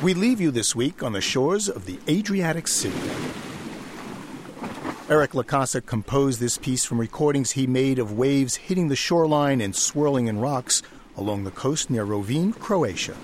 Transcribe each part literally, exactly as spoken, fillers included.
We leave you this week on the shores of the Adriatic Sea. Eric Lacasa composed this piece from recordings he made of waves hitting the shoreline and swirling in rocks along the coast near Rovinj, Croatia.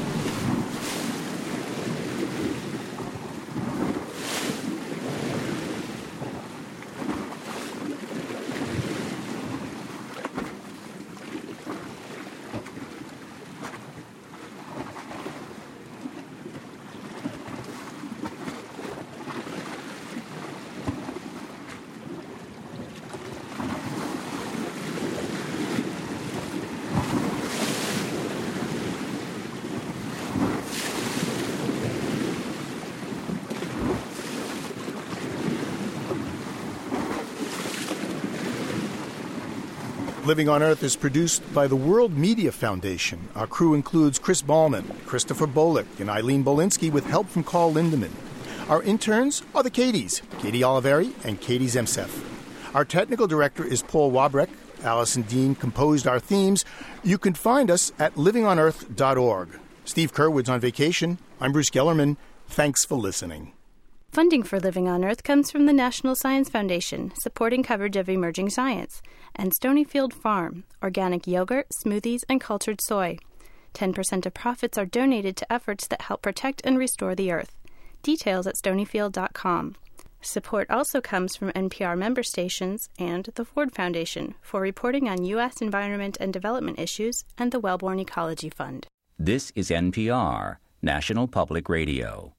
Living on Earth is produced by the World Media Foundation. Our crew includes Chris Ballman, Christopher Bolick, and Eileen Bolinsky with help from Carl Lindemann. Our interns are the Katies, Katie Oliveri and Katie Zemsef. Our technical director is Paul Wabrek. Allison Dean composed our themes. You can find us at living on earth dot org. Steve Kerwood's on vacation. I'm Bruce Gellerman. Thanks for listening. Funding for Living on Earth comes from the National Science Foundation, supporting coverage of emerging science, and Stonyfield Farm, organic yogurt, smoothies, and cultured soy. ten percent of profits are donated to efforts that help protect and restore the Earth. Details at stonyfield dot com. Support also comes from N P R member stations and the Ford Foundation for reporting on U S environment and development issues, and the Wellborn Ecology Fund. This is N P R, National Public Radio.